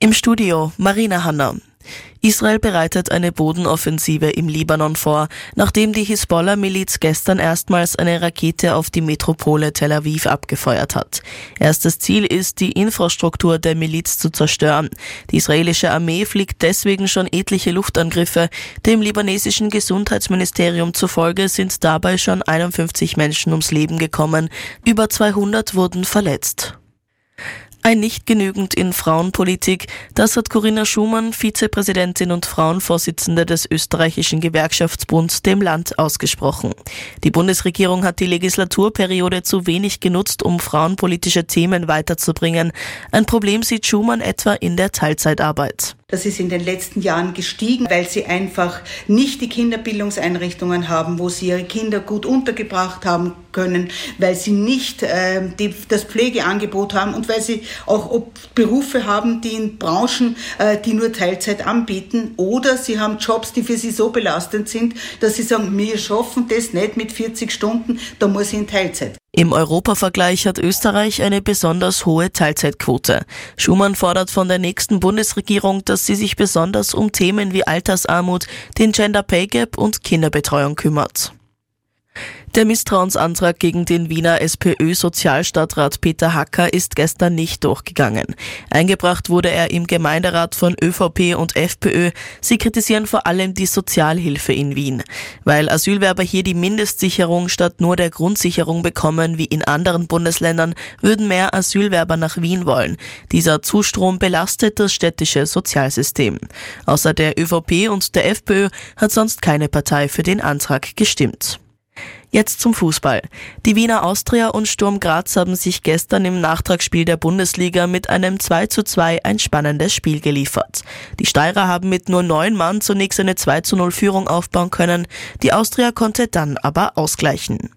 Im Studio Marina Hanna. Israel bereitet eine Bodenoffensive im Libanon vor, nachdem die Hisbollah-Miliz gestern erstmals eine Rakete auf die Metropole Tel Aviv abgefeuert hat. Erstes Ziel ist, die Infrastruktur der Miliz zu zerstören. Die israelische Armee fliegt deswegen schon etliche Luftangriffe. Dem libanesischen Gesundheitsministerium zufolge sind dabei schon 51 Menschen ums Leben gekommen. Über 200 wurden verletzt. Ein nicht genügend in Frauenpolitik, das hat Corinna Schumann, Vizepräsidentin und Frauenvorsitzende des österreichischen Gewerkschaftsbunds, dem Land ausgesprochen. Die Bundesregierung hat die Legislaturperiode zu wenig genutzt, um frauenpolitische Themen weiterzubringen. Ein Problem sieht Schumann etwa in der Teilzeitarbeit. Das ist in den letzten Jahren gestiegen, weil sie einfach nicht die Kinderbildungseinrichtungen haben, wo sie ihre Kinder gut untergebracht haben können, weil sie nicht das Pflegeangebot haben und weil sie auch Berufe haben, die in Branchen, die nur Teilzeit anbieten, oder sie haben Jobs, die für sie so belastend sind, dass sie sagen, wir schaffen das nicht mit 40 Stunden, da muss ich in Teilzeit. Im Europavergleich hat Österreich eine besonders hohe Teilzeitquote. Schumann fordert von der nächsten Bundesregierung, dass sie sich besonders um Themen wie Altersarmut, den Gender Pay Gap und Kinderbetreuung kümmert. Der Misstrauensantrag gegen den Wiener SPÖ-Sozialstadtrat Peter Hacker ist gestern nicht durchgegangen. Eingebracht wurde er im Gemeinderat von ÖVP und FPÖ. Sie kritisieren vor allem die Sozialhilfe in Wien. Weil Asylwerber hier die Mindestsicherung statt nur der Grundsicherung bekommen wie in anderen Bundesländern, würden mehr Asylwerber nach Wien wollen. Dieser Zustrom belastet das städtische Sozialsystem. Außer der ÖVP und der FPÖ hat sonst keine Partei für den Antrag gestimmt. Jetzt zum Fußball. Die Wiener Austria und Sturm Graz haben sich gestern im Nachtragsspiel der Bundesliga mit einem 2:2 ein spannendes Spiel geliefert. Die Steirer haben mit nur 9 Mann zunächst eine 2:0 Führung aufbauen können. Die Austria konnte dann aber ausgleichen.